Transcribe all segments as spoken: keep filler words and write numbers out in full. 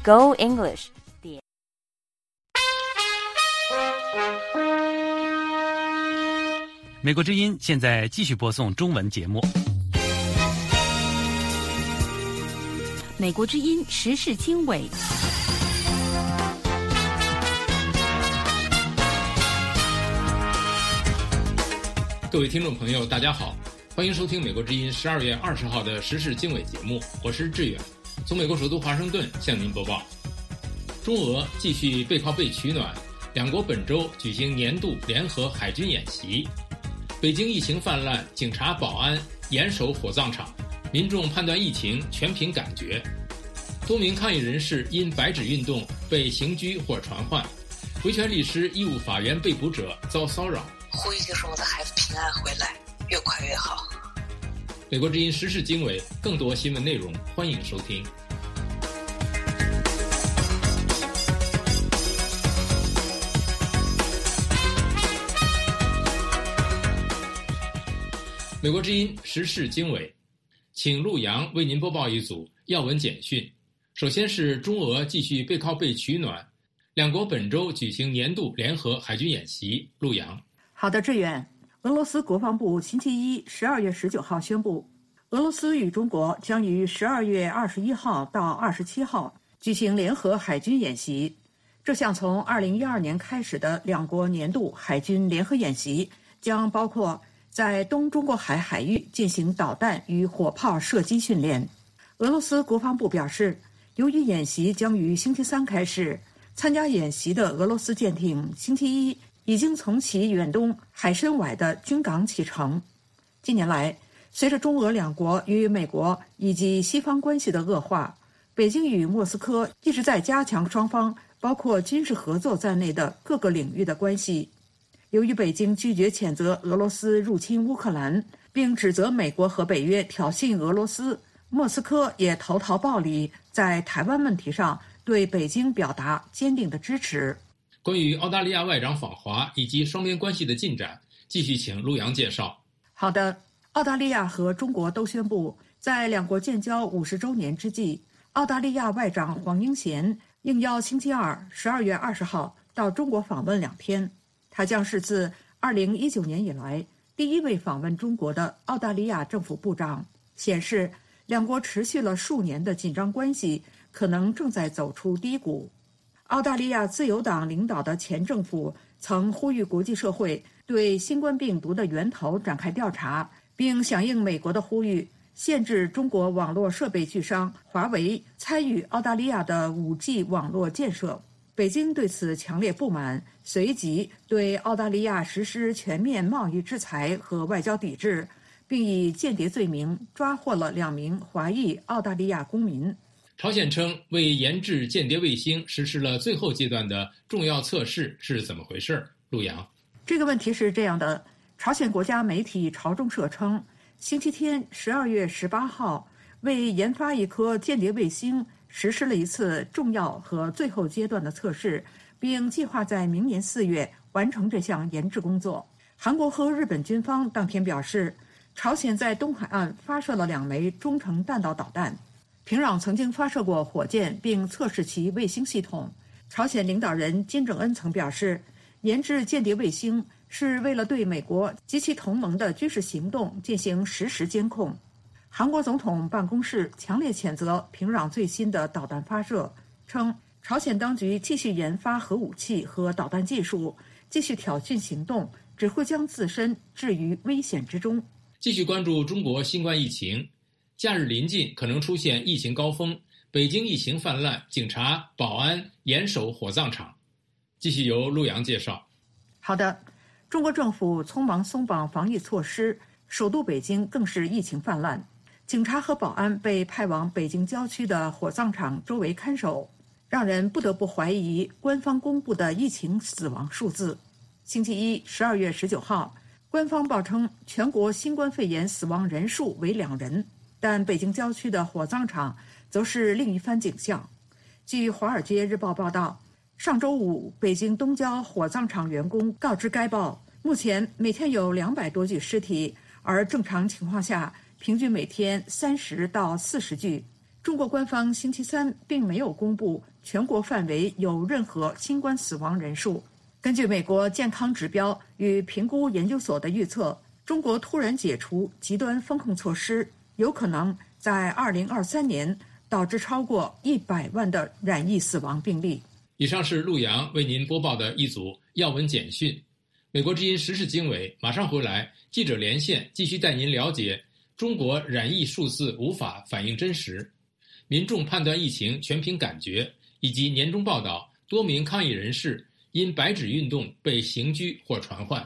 Go English。 美国之音现在继续播送中文节目。 美国之音时事经纬。 各位听众朋友，大家好，欢迎收听美国之音十二月二十号的时事经纬节目，我是志远，从美国首都华盛顿向您播报。中俄继续背靠背取暖，两国本周举行年度联合海军演习。北京疫情泛滥，警察、保安严守火葬场，民众判断疫情全凭感觉。多名抗议人士因白纸运动被刑拘或传唤，维权律师义务法援被捕者遭骚扰。 呼吁就是我的孩子平安回来，越快越好。 美国之音时事经纬，更多新闻内容，欢迎收听。美国之音时事经纬，请陆洋为您播报一组要闻简讯。首先是中俄继续背靠背取暖，两国本周举行年度联合海军演习。陆洋。 好的，志远。俄罗斯国防部星期一十二月十九号宣布，俄罗斯与中国将于十二月二十一号到二十七号举行联合海军演习。这项从二零一二年开始的两国年度海军联合演习将包括在东中国海海域进行导弹与火炮射击训练。俄罗斯国防部表示，由于演习将于星期三开始，参加演习的俄罗斯舰艇星期一已经从其远东海参崴的军港启程。近年来，随着中俄两国与美国以及西方关系的恶化，北京与莫斯科一直在加强双方包括军事合作在内的各个领域的关系。由于北京拒绝谴责俄罗斯入侵乌克兰，并指责美国和北约挑衅俄罗斯，莫斯科也投桃报李，在台湾问题上对北京表达坚定的支持。 关于澳大利亚外长访华以及双边关系的进展，继续请陆洋介绍。 好的，澳大利亚和中国都宣布，在两国建交五十周年之际，澳大利亚外长黄英贤应邀星期二十二月二十号到中国访问两天。他将是自二零一九年以来第一位访问中国的澳大利亚政府部长，显示两国持续了数年的紧张关系可能正在走出低谷。澳大利亚自由党领导的前政府曾呼吁国际社会对新冠病毒的源头展开调查，并响应美国的呼吁，限制中国网络设备巨商华为参与澳大利亚的 五 G 网络建设。北京对此强烈不满，随即对澳大利亚实施全面贸易制裁和外交抵制，并以间谍罪名抓获了两名华裔澳大利亚公民。 朝鲜称为研制间谍卫星实施了最后阶段的重要测试，是怎么回事？陆洋。 这个问题是这样的，朝鲜国家媒体朝中社称，星期天十二月十八号为研发一颗间谍卫星实施了一次重要和最后阶段的测试，并计划在明年四月完成这项研制工作。韩国和日本军方当天表示，朝鲜在东海岸发射了两枚中程弹道导弹。平壤曾经发射过火箭并测试其卫星系统。朝鲜领导人金正恩曾表示，研制间谍卫星是为了对美国及其同盟的军事行动进行实时监控。韩国总统办公室强烈谴责平壤最新的导弹发射，称朝鲜当局继续研发核武器和导弹技术，继续挑衅行动，只会将自身置于危险之中。 继续关注中国新冠疫情，假日临近，可能出现疫情高峰。北京疫情泛滥，警察、保安严守火葬场。继续由陆洋介绍。 好的，中国政府匆忙松绑防疫措施，首都北京更是疫情泛滥。警察和保安被派往北京郊区的火葬场周围看守，让人不得不怀疑官方公布的疫情死亡数字。星期一，十二月十九号，官方报称全国新冠肺炎死亡人数为两人，但北京郊区的火葬场则是另一番景象。据《华尔街日报》报道，上周五，北京东郊火葬场员工告知该报，目前每天有两百多具尸体，而正常情况下平均每天三十到四十具。 中国官方星期三并没有公布全国范围有任何新冠死亡人数。根据美国健康指标与评估研究所的预测，中国突然解除极端风控措施，有可能在二零二三年导致超过一百万的染疫死亡病例。 以上是陆洋为您播报的一组要闻简讯。美国之音时事经纬马上回来，记者连线继续带您了解中国染疫数字无法反映真实，民众判断疫情全凭感觉，以及年终报道多名抗议人士因白纸运动被刑拘或传唤。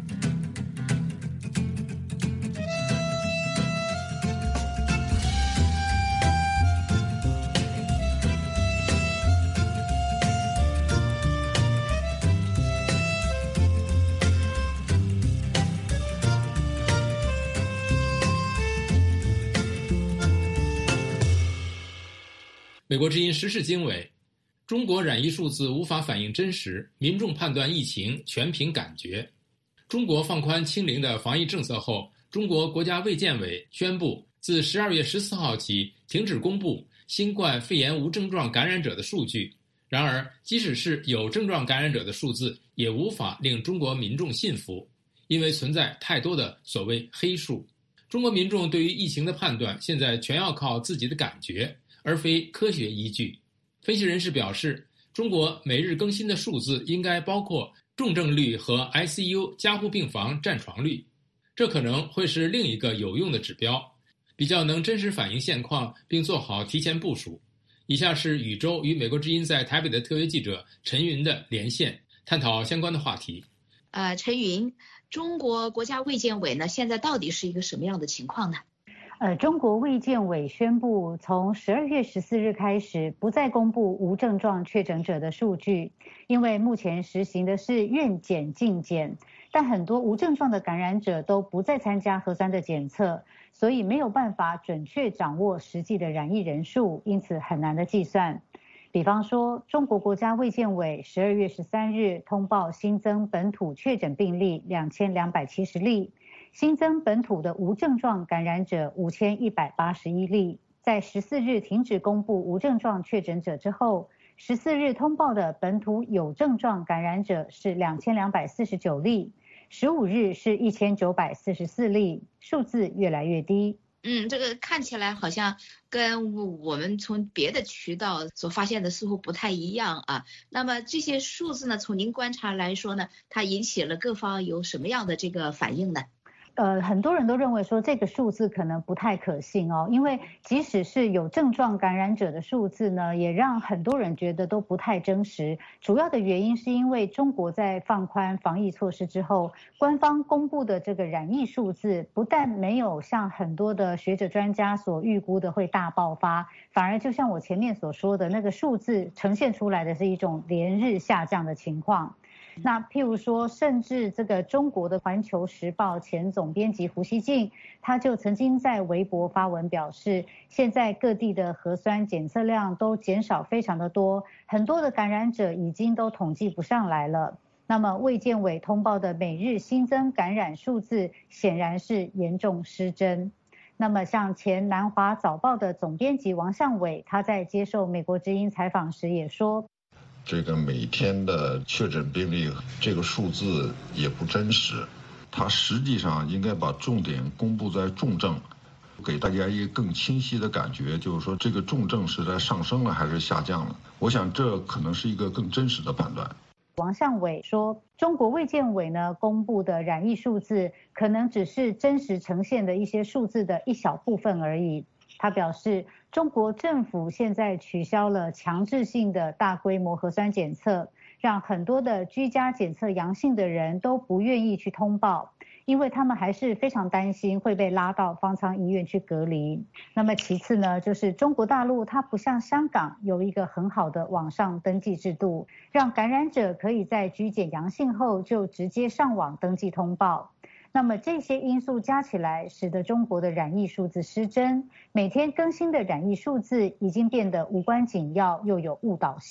美国之音时事经纬，中国染疫数字无法反映真实，民众判断疫情全凭感觉。中国放宽清零的防疫政策后，中国国家卫健委宣布，自十二月十四号起停止公布新冠肺炎无症状感染者的数据。然而，即使是有症状感染者的数字，也无法令中国民众信服，因为存在太多的所谓黑数。中国民众对于疫情的判断，现在全要靠自己的感觉，而非科学依据。分析人士表示，中国每日更新的数字应该包括重症率和 I C U 加护病房占床率，这可能会是另一个有用的指标，比较能真实反映现况并做好提前部署。以下是宇宙与美国之音在台北的特约记者陈云的连线，探讨相关的话题。 呃，陈云，中国国家卫健委呢，现在到底是一个什么样的情况呢？ 呃，中国卫健委宣布，从十二月十四日开始，不再公布无症状确诊者的数据，因为目前实行的是愿检尽检，但很多无症状的感染者都不再参加核酸的检测，所以没有办法准确掌握实际的染疫人数，因此很难的计算。比方说，中国国家卫健委十二月十三日通报新增本土确诊病例两千两百七十例。新增本土的无症状感染者五千一百八十一例，在十四日停止公布无症状确诊者之后，十四日通报的本土有症状感染者是两千两百四十九例，十五日是一千九百四十四例，数字越来越低。 嗯，这个看起来好像跟我们从别的渠道所发现的似乎不太一样啊。那么这些数字呢，从您观察来说呢，它引起了各方有什么样的这个反应呢？ 呃，很多人都认为说这个数字可能不太可信哦，因为即使是有症状感染者的数字呢，也让很多人觉得都不太真实。主要的原因是因为中国在放宽防疫措施之后，官方公布的这个染疫数字不但没有像很多的学者专家所预估的会大爆发，反而就像我前面所说的那个数字呈现出来的是一种连日下降的情况。那譬如说，甚至这个中国的《环球时报》前总编辑胡锡进，他就曾经在微博发文表示，现在各地的核酸检测量都减少非常的多，很多的感染者已经都统计不上来了。那么卫健委通报的每日新增感染数字显然是严重失真。那么像前南华早报的总编辑王向伟，他在接受美国之音采访时也说， 这个每天的确诊病例这个数字也不真实，它实际上应该把重点公布在重症，给大家一个更清晰的感觉，就是说这个重症是在上升了还是下降了。我想这可能是一个更真实的判断。 王向伟说，中国卫健委呢公布的染疫数字可能只是真实呈现的一些数字的一小部分而已。他表示，中国政府现在取消了强制性的大规模核酸检测，让很多的居家检测阳性的人都不愿意去通报，因为他们还是非常担心会被拉到方舱医院去隔离。那么其次呢，就是中国大陆它不像香港有一个很好的网上登记制度，让感染者可以在居检阳性后就直接上网登记通报。那么这些因素加起来，使得中国的染疫数字失真，每天更新的染疫数字已经变得无关紧要，又有误导性。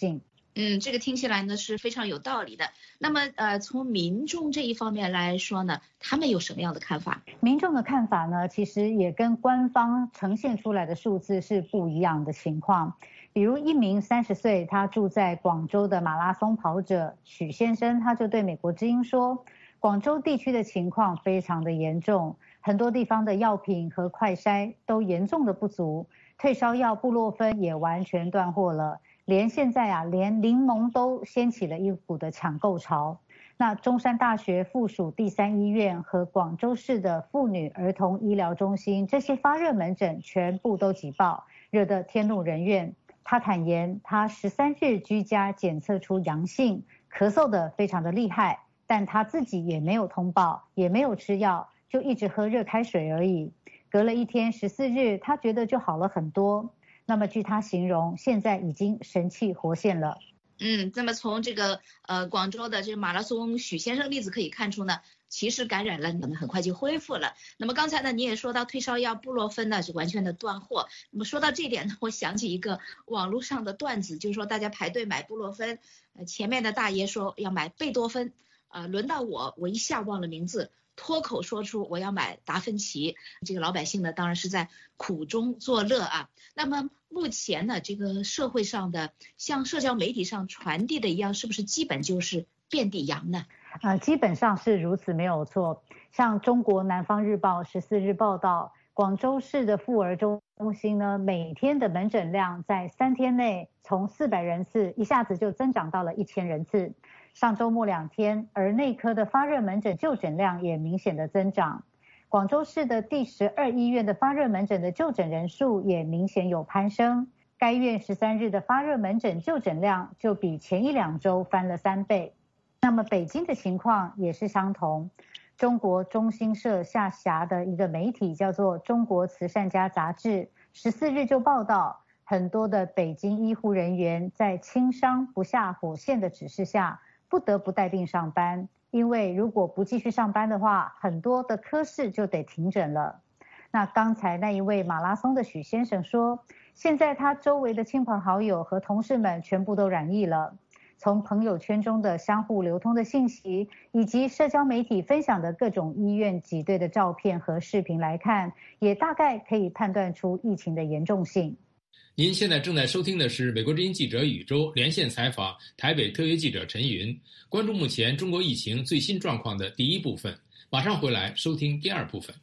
嗯，这个听起来呢是非常有道理的。那么呃，从民众这一方面来说呢，他们有什么样的看法？ 民众的看法呢，其实也跟官方呈现出来的数字是不一样的情况。比如一名三十岁，他住在广州的马拉松跑者许先生，他就对美国之音说，广州地区的情况非常的严重，很多地方的药品和快筛都严重的不足，退烧药布洛芬也完全断货了。连现在啊，连柠檬都掀起了一股的抢购潮。那中山大学附属第三医院和广州市的妇女儿童医疗中心，这些发热门诊全部都挤爆，热得天怒人怨。他坦言，他十三日居家检测出阳性，咳嗽得非常的厉害，但他自己也没有通报，也没有吃药，就一直喝热开水而已。隔了一天，十四日，他觉得就好了很多。那么据他形容，现在已经神气活现了。 嗯，那么从这个呃广州的这个马拉松许先生例子可以看出呢，其实感染了可能很快就恢复了。那么刚才呢你也说到退烧药布洛芬呢是完全的断货。那么说到这点呢，我想起一个网络上的段子，就是说大家排队买布洛芬，呃前面的大爷说要买贝多芬，呃轮到我，我一下忘了名字。脱口说出我要买达芬奇，这个老百姓呢当然是在苦中作乐啊。那么目前呢，这个社会上的像社交媒体上传递的一样，是不是基本就是遍地阳呢？ 呃，基本上是如此，没有错。像中国南方日报十四日报道，广州市的妇儿中心呢，每天的门诊量在三天内从四百人次一下子就增长到了一千人次。上周末两天，而内科的发热门诊就诊量也明显的增长。广州市的第十二医院的发热门诊的就诊人数也明显有攀升。该院十三日的发热门诊就诊量就比前一两周翻了三倍。那么北京的情况也是相同。中国中新社下辖的一个媒体叫做《中国慈善家杂志》，十四日就报道，很多的北京医护人员在轻伤不下火线的指示下，不得不带病上班，因为如果不继续上班的话，很多的科室就得停诊了。那刚才那一位马拉松的许先生说，现在他周围的亲朋好友和同事们全部都染疫了。从朋友圈中的相互流通的信息，以及社交媒体分享的各种医院挤兑的照片和视频来看，也大概可以判断出疫情的严重性。 您现在正在收听的是美国之音记者宇宙连线采访台北特约记者陈云，关注目前中国疫情最新状况的第一部分，马上回来收听第二部分。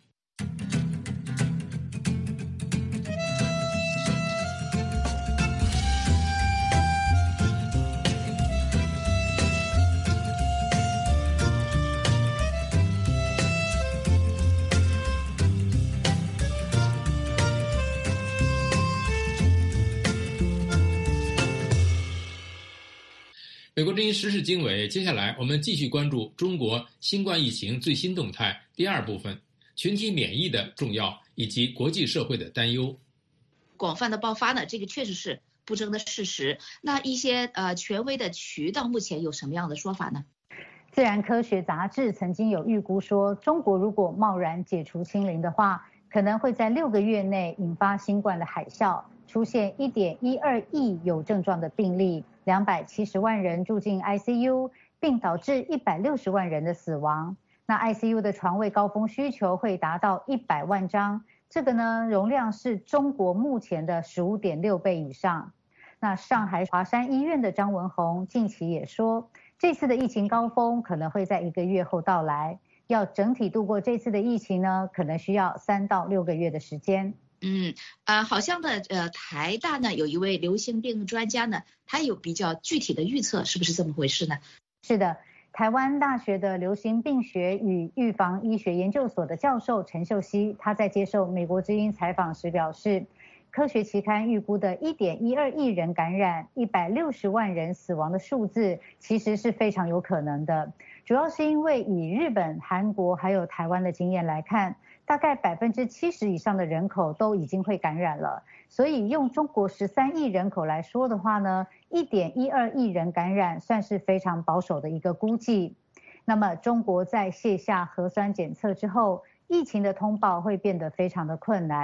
美国之音时事经纬，接下来我们继续关注中国新冠疫情最新动态第二部分，群体免疫的重要以及国际社会的担忧。 广泛的爆发呢，这个确实是不争的事实。那一些呃权威的渠道目前有什么样的说法呢？ 自然科学杂志曾经有预估说，中国如果贸然解除清零的话，可能会在六个月内引发新冠的海啸，出现 一点一二亿有症状的病例，两百七十万人住进 I C U， 并导致一百六十万人的死亡。那 I C U 的床位高峰需求会达到一百万张，这个呢容量是中国目前的 十五点六倍以上。那上海华山医院的张文宏近期也说，这次的疫情高峰可能会在一个月后到来，要整体度过这次的疫情呢，可能需要三到六个月的时间。 嗯，呃，好像呢，呃，台大呢有一位流行病专家呢，他有比较具体的预测，是不是这么回事呢？ 是的，台湾大学的流行病学与预防医学研究所的教授陈秀熙，他在接受美国之音采访时表示，科学期刊预估的 一点一二亿人感染、一百六十万人死亡的数字，其实是非常有可能的。主要是因为以日本、韩国还有台湾的经验来看，大概百分之七十以上的人口都已经会感染了，所以用中国十三亿人口来说的话呢， 一点一二亿人感染算是非常保守的一个估计。那么中国在卸下核酸检测之后，疫情的通报会变得非常的困难。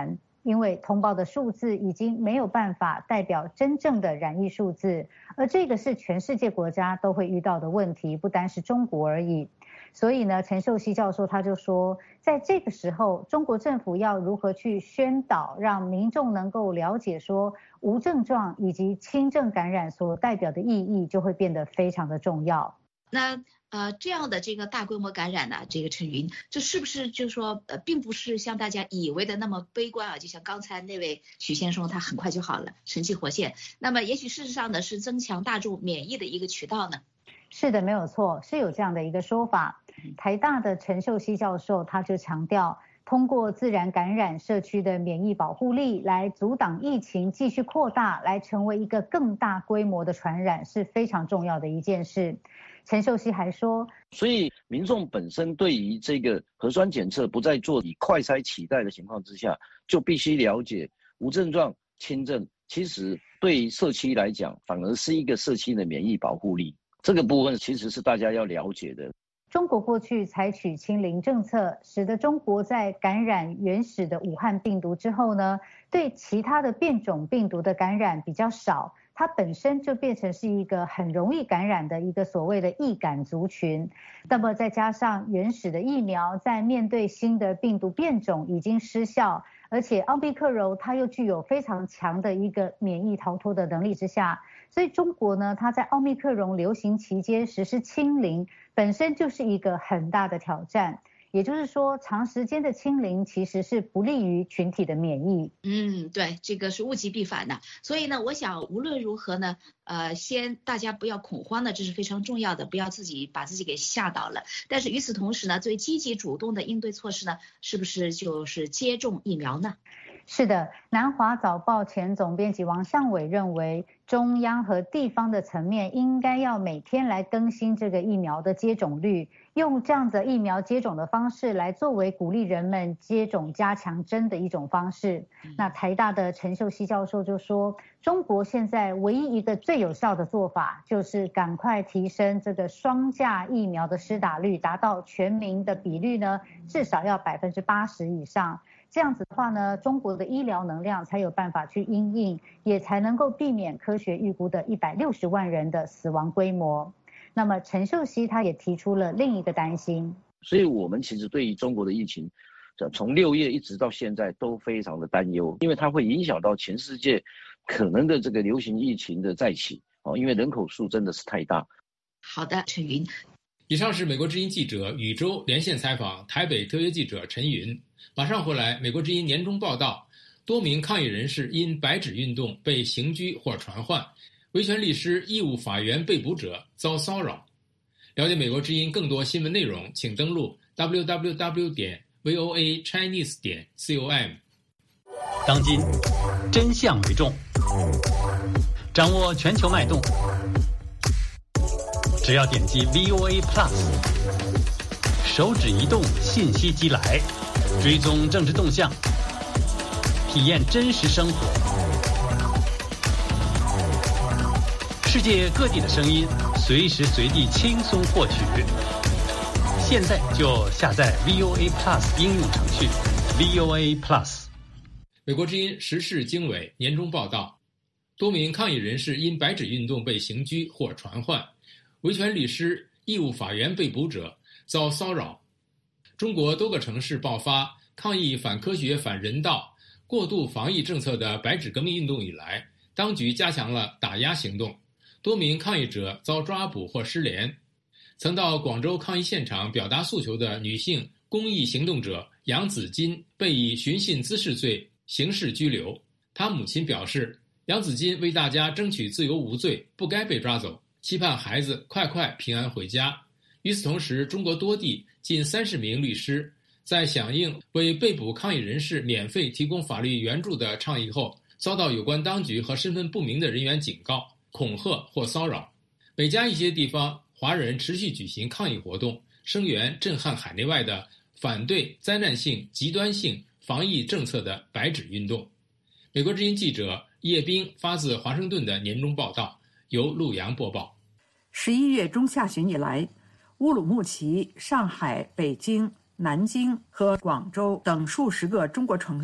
因为通报的数字已经没有办法代表真正的染疫数字，而这个是全世界国家都会遇到的问题，不单是中国而已。所以呢，陈秀熙教授他就说，在这个时候，中国政府要如何去宣导，让民众能够了解说无症状以及轻症感染所代表的意义，就会变得非常的重要。 那呃，这样的这个大规模感染呢，这个陈云，这是不是就说呃，并不是像大家以为的那么悲观啊？就像刚才那位许先生，他很快就好了，神气活现。那么也许事实上呢，是增强大众免疫的一个渠道呢？ 是的，没有错，是有这样的一个说法。台大的陈秀熙教授他就强调，通过自然感染社区的免疫保护力来阻挡疫情继续扩大，来成为一个更大规模的传染，是非常重要的一件事。陈秀熙还说， 所以民众本身对于这个核酸检测不再做以快筛取代的情况之下，就必须了解无症状、轻症，其实对于社区来讲，反而是一个社区的免疫保护力。这个部分其实是大家要了解的。 中国过去采取清零政策，使得中国在感染原始的武汉病毒之后呢，对其他的变种病毒的感染比较少，它本身就变成是一个很容易感染的一个所谓的易感族群。那么再加上原始的疫苗在面对新的病毒变种已经失效，而且奥密克戎它又具有非常强的一个免疫逃脱的能力之下，所以中国呢，它在奥密克戎流行期间实施清零，本身就是一个很大的挑战。也就是说，长时间的清零其实是不利于群体的免疫。 嗯，对，这个是物极必反的。所以呢，我想无论如何呢，呃，先大家不要恐慌的，这是非常重要的，不要自己把自己给吓倒了。但是与此同时呢，最积极主动的应对措施呢，是不是就是接种疫苗呢？ 是的，南华早报前总编辑王向伟认为，中央和地方的层面应该要每天来更新这个疫苗的接种率，用这样的疫苗接种的方式来作为鼓励人们接种加强针的一种方式。那台大的陈秀熙教授就说，中国现在唯一一个最有效的做法，就是赶快提升这个双价疫苗的施打率，达到全民的比率呢，至少要百分之八十以上。这样子的话呢，中国的医疗能量才有办法去因应，也才能够避免科学预估的一百六十万人的死亡规模。那么陈秀熙他也提出了另一个担心， 所以我们其实对于中国的疫情，从六月一直到现在都非常的担忧，因为它会影响到全世界可能的这个流行疫情的再起哦，因为人口数真的是太大。 好的，陈云。 以上是美国之音记者宇宙连线采访台北特约记者陈云。马上回来，美国之音年终报道，多名抗议人士因白纸运动被刑拘或传唤，维权律师义务法援被捕者遭骚扰。了解美国之音更多新闻内容，请登录 double u double u double u 点 v o a chinese 点 com。 当今真相为重，掌握全球脉动，只要点击 V O A Plus， 手指移动，信息即来，追踪政治动向，体验真实生活。世界各地的声音，随时随地轻松获取。现在就下载 V O A Plus 应用程序 V O A Plus。 美国之音时事经纬年终报道，多名抗议人士因白纸运动被刑拘或传唤，维权律师、义务法援被捕者遭骚扰。中国多个城市爆发抗议反科学、反人道、过度防疫政策的白纸革命运动以来，当局加强了打压行动，多名抗议者遭抓捕或失联。曾到广州抗议现场表达诉求的女性公益行动者杨子金被以寻衅滋事罪刑事拘留。她母亲表示，杨子金为大家争取自由无罪，不该被抓走，期盼孩子快快平安回家。与此同时，中国多地近三十名律师在响应为被捕抗议人士免费提供法律援助的倡议后，遭到有关当局和身份不明的人员警告、恐吓或骚扰。美加一些地方，华人持续举行抗议活动，声援震撼海内外的反对灾难性、极端性防疫政策的白纸运动。美国之音记者叶冰发自华盛顿的年终报道，由陆阳播报。 十一月中下旬以来，乌鲁木齐、上海、北京、南京和广州等数十个中国城市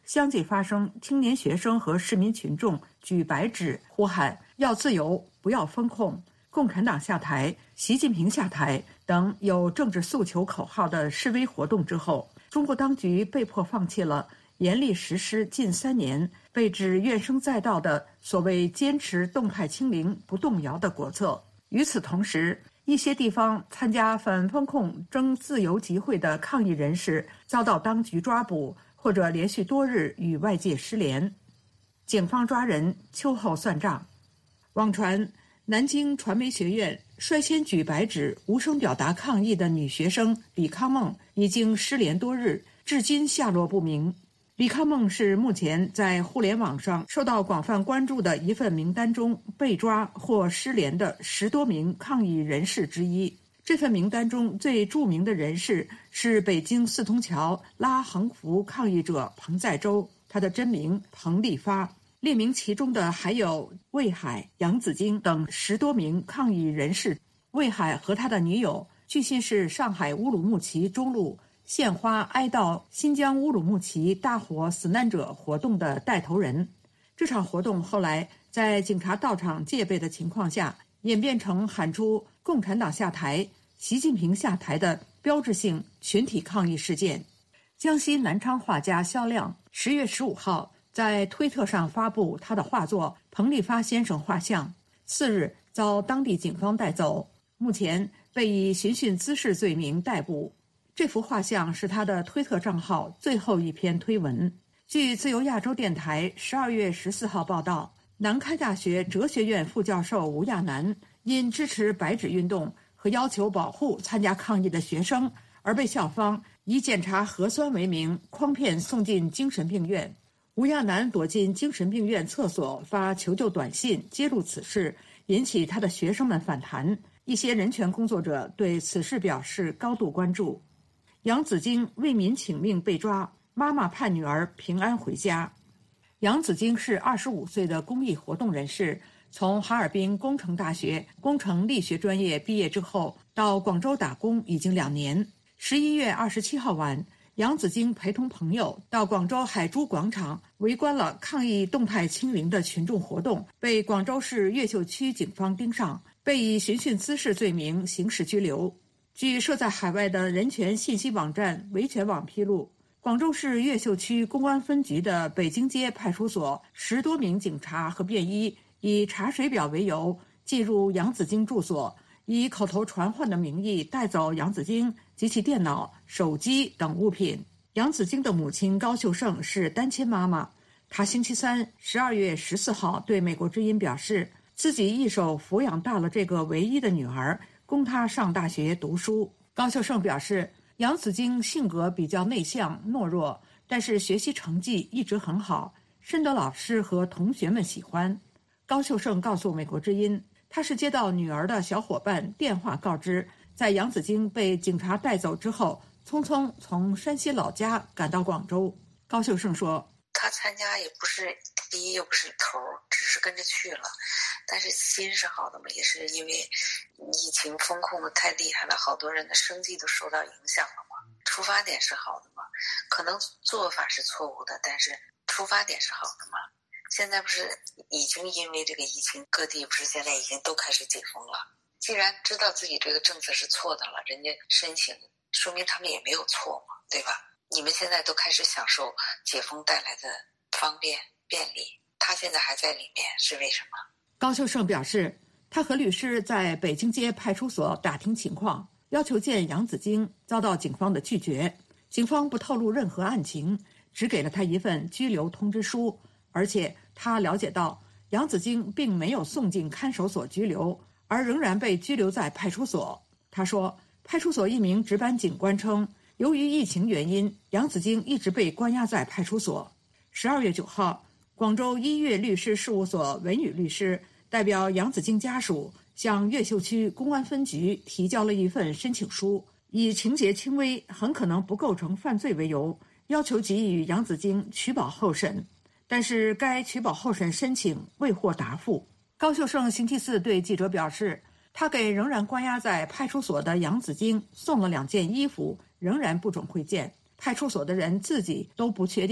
相继发生青年学生和市民群众举白纸呼喊要自由不要封控、共产党下台、习近平下台等有政治诉求口号的示威活动之后，中国当局被迫放弃了严厉实施近三年被指怨声载道的所谓坚持动态清零不动摇的国策。与此同时，一些地方参加反封控争自由集会的抗议人士遭到当局抓捕，或者连续多日与外界失联。警方抓人，秋后算账。网传南京传媒学院率先举白纸无声表达抗议的女学生李康梦已经失联多日，至今下落不明。李康梦是目前在互联网上受到广泛关注的一份名单中被抓或失联的十多名抗议人士之一。这份名单中最著名的人士是北京四通桥拉横幅抗议者彭在洲，他的真名彭立发。列名其中的还有魏海、杨子京等十多名抗议人士。魏海和他的女友据信是上海乌鲁木齐中路献花哀悼新疆乌鲁木齐大火死难者活动的带头人。这场活动后来在警察到场戒备的情况下，演变成喊出共产党下台、习近平下台的标志性群体抗议事件。江西南昌画家肖亮十月十五号在推特上发布他的画作《彭立发先生画像》，次日遭当地警方带走，目前被以寻衅滋事罪名逮捕。这幅画像是他的推特账号最后一篇推文。据自由亚洲电台十二月十四号报道，南开大学哲学院副教授吴亚楠因支持白纸运动和要求保护参加抗议的学生，而被校方以检查核酸为名诓骗送进精神病院。吴亚楠躲进精神病院厕所发求救短信揭露此事，引起他的学生们反弹。一些人权工作者对此事表示高度关注。杨子京为民请命被抓，妈妈盼女儿平安回家。杨子京是二十五岁的公益活动人士，从哈尔滨工程大学工程力学专业毕业之后，到广州打工已经两年。十一月二十七号晚，杨子京陪同朋友到广州海珠广场围观了抗议动态清零的群众活动，被广州市越秀区警方盯上，被以寻衅滋事罪名刑事拘留。据设在海外的人权信息网站维权网披露，广州市越秀区公安分局的北京街派出所十多名警察和便衣以查水表为由进入杨子京住所，以口头传唤的名义带走杨子京及其电脑、手机等物品。杨子京的母亲高秀胜是单亲妈妈，她星期三十二月十四号对美国之音表示，自己一手抚养大了这个唯一的女儿，供她上大学读书。高秀胜表示，杨子京性格比较内向懦弱，但是学习成绩一直很好，深得老师和同学们喜欢。高秀胜告诉美国之音，他是接到女儿的小伙伴电话告知，在杨子京被警察带走之后，匆匆从山西老家赶到广州。高秀胜说， 他参加也不是第一又不是头，只是跟着去了，但是心是好的嘛，也是因为疫情风控的太厉害了，好多人的生计都受到影响了嘛。出发点是好的嘛，可能做法是错误的，但是出发点是好的嘛。现在不是已经因为这个疫情，各地不是现在已经都开始解封了。既然知道自己这个政策是错的了，人家申请，说明他们也没有错嘛，对吧？你们现在都开始享受解封带来的方便便利，他现在还在里面，是为什么？ 高秀胜表示，他和律师在北京街派出所打听情况，要求见杨子京，遭到警方的拒绝。警方不透露任何案情，只给了他一份拘留通知书，而且他了解到杨子京并没有送进看守所拘留，而仍然被拘留在派出所。他说，派出所一名值班警官称，由于疫情原因，杨子京一直被关押在派出所。十二月九号，广州一悦律师事务所文宇律师代表杨子京家属向越秀区公安分局提交了一份申请书，以情节轻微，很可能不构成犯罪为由，要求给予杨子京取保候审，但是该取保候审申请未获答复。高秀胜星期四对记者表示，他给仍然关押在派出所的杨子京送了两件衣服，仍然不准会见。派出所的人自己都不确定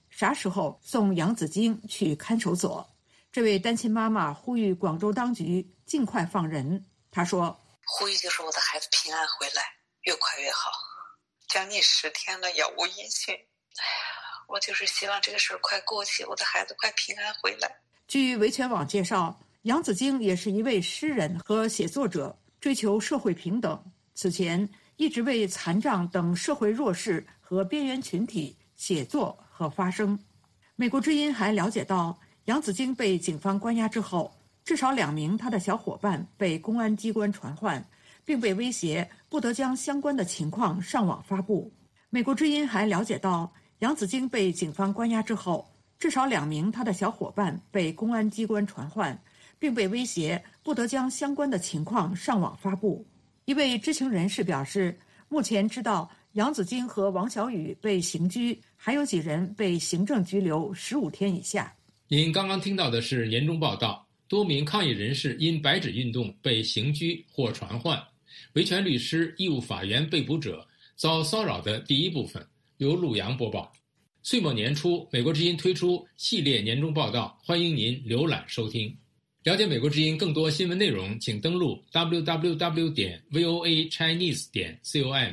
啥时候送杨子晶去看守所。这位单亲妈妈呼吁广州当局尽快放人。她说： 呼吁就是我的孩子平安回来，越快越好。将近十天了，杳无音讯。哎呀，我就是希望这个事儿快过去，我的孩子快平安回来。 据维权网介绍，杨子晶也是一位诗人和写作者，追求社会平等。此前一直为残障等社会弱势和边缘群体写作和发声。美国之音还了解到，杨子晶被警方关押之后，至少两名他的小伙伴被公安机关传唤，并被威胁不得将相关的情况上网发布。美国之音还了解到，杨子晶被警方关押之后，至少两名他的小伙伴被公安机关传唤，并被威胁不得将相关的情况上网发布。一位知情人士表示，目前知道杨子晶和王小雨被刑拘，还有几人被行政拘留十五天以下。 您刚刚听到的是年终报道，多名抗议人士因白纸运动被刑拘或传唤，维权律师、义务法院被捕者遭骚扰的第一部分，由陆阳播报。岁末年初，美国之音推出系列年终报道，欢迎您浏览收听。了解美国之音更多新闻内容，请登录 double-u double-u double-u 点 v o a chinese 点 com。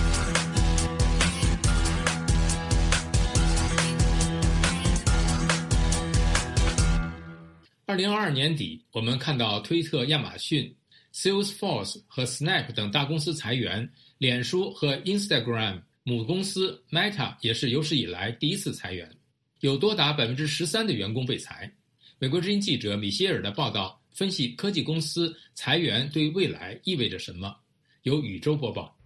二零二二年底，我们看到推特、亚马逊、Salesforce 和 Snap 等大公司裁员，脸书和 Instagram 母公司 Meta 也是有史以来第一次裁员，有多达 百分之十三 的员工被裁。美国之音记者米歇尔的报道分析科技公司裁员对未来意味着什么，由宇宙播报。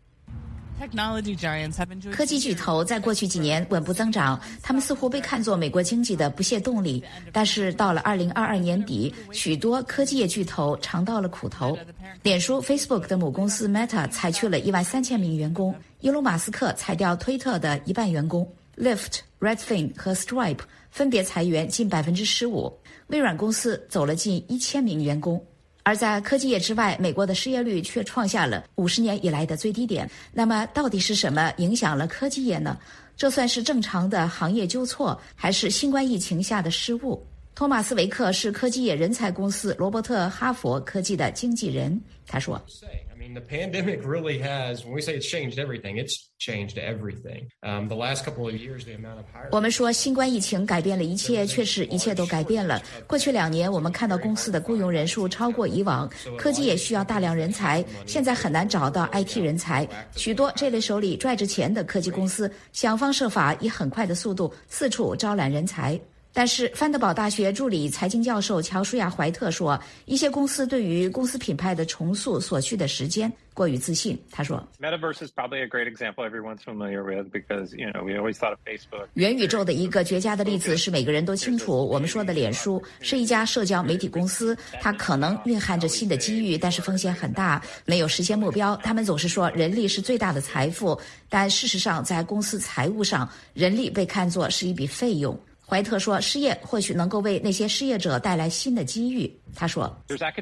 科技巨头在过去几年稳步增长，他们似乎被看作美国经济的不懈动力。但是到了二零二二年底，许多科技业巨头尝到了苦头。脸书 Facebook 的母公司 Meta 裁去了一万三千名员工，伊隆马斯克裁掉推特的一半员工， Lyft、Redfin 和 Stripe 分别裁员近百分之十五，微软公司走了近一千名员工。而在科技业之外，美国的失业率却创下了五十年以来的最低点。那么到底是什么影响了科技业呢？这算是正常的行业纠错，还是新冠疫情下的失误？托马斯·维克是科技业人才公司罗伯特·哈佛科技的经纪人，他说 The pandemic really has, when we say it's changed everything, it's changed everything. Um, the last couple of years, the amount of hiring... 我们说新冠疫情改变了一切，确实一切都改变了。过去两年，我们看到公司的雇佣人数超过以往，科技也需要大量人才，现在很难找到 I T 人才。许多这类手里拽着钱的科技公司想方设法以很快的速度四处招揽人才。但是范德堡大学助理财经教授乔舒亚·怀特说，一些公司对于公司品牌的重塑所需的时间过于自信。他说 Metaverse is probably a great example everyone's familiar with because, you know, we always thought of Facebook. 元宇宙的一个绝佳的例子是每个人都清楚，我们说的脸书是一家社交媒体公司，它可能蕴含着新的机遇，但是风险很大，没有实现目标。他们总是说人力是最大的财富，但事实上在公司财务上，人力被看作是一笔费用。怀特说，失业或许能够为那些失业者带来新的机遇。他说，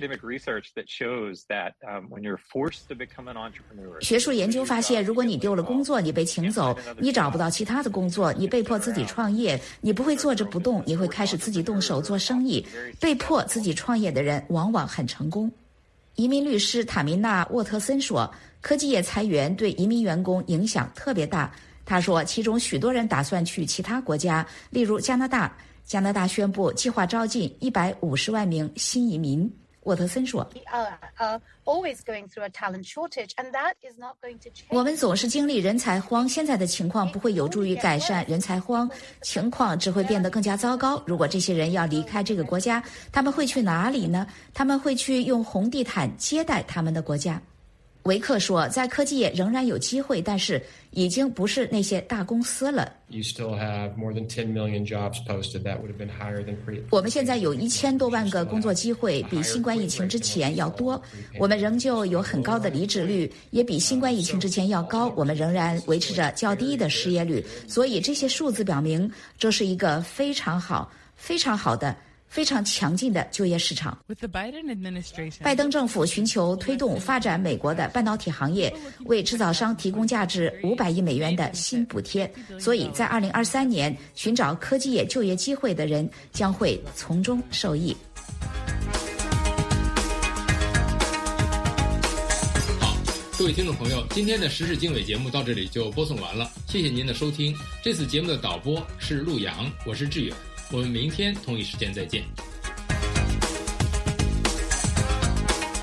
学术研究发现，如果你丢了工作，你被请走，你找不到其他的工作，你被迫自己创业，你不会坐着不动，你会开始自己动手做生意。被迫自己创业的人往往很成功。移民律师塔米娜·沃特森说，科技业裁员对移民员工影响特别大。他说，其中许多人打算去其他国家，例如加拿大。加拿大宣布计划招进一百五十万名新移民。沃特森说，我们总是经历人才荒，现在的情况不会有助于改善人才荒，情况只会变得更加糟糕。如果这些人要离开这个国家，他们会去哪里呢？他们会去用红地毯接待他们的国家。维克说，在科技业仍然有机会，但是已经不是那些大公司了。我们现在有一千多万个工作机会，比新冠疫情之前要多。我们仍旧有很高的离职率，也比新冠疫情之前要高。我们仍然维持着较低的失业率，所以这些数字表明，这是一个非常好、非常好的非常强劲的就业市场。拜登政府寻求推动发展美国的半导体行业，为制造商提供价值五百亿美元的新补贴，所以在二零二三年，寻找科技业就业机会的人将会从中受益。 好，各位听众朋友，今天的时事经纬节目到这里就播送完了，谢谢您的收听。这次节目的导播是陆阳，我是志远，我们明天同一时间再见。